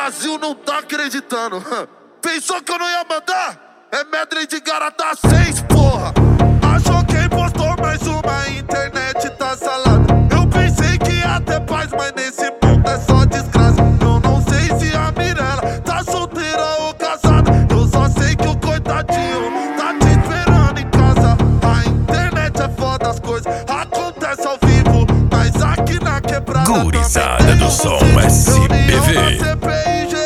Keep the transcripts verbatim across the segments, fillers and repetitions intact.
Brasil não tá acreditando. Pensou que eu não ia mandar? É medley de Garata seis, porra. Achou quem postou mais uma, internet tá salada. Eu pensei que ia ter paz, mas nesse mundo é só desgraça. Eu não sei se a Mirella tá solteira ou casada. Eu só sei que o coitadinho tá te esperando em casa. A internet é foda, as coisas acontecem ao vivo, mas aqui na quebrada Gurizada do som S P V.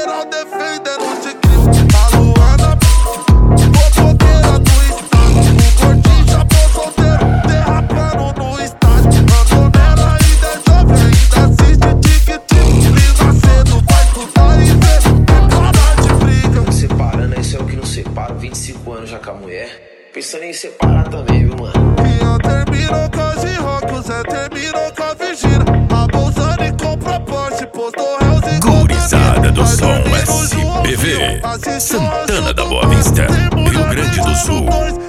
vinte e cinco anos já com a mulher, pensando em separar também, viu, mano? Minha terminou com a G-Rock, o Zé terminou com a Virgínia. A Bolsani comprou Porsche, postou Hells e Gurizada do som S P V, Santana da Boa Vista, Rio Grande do Sul.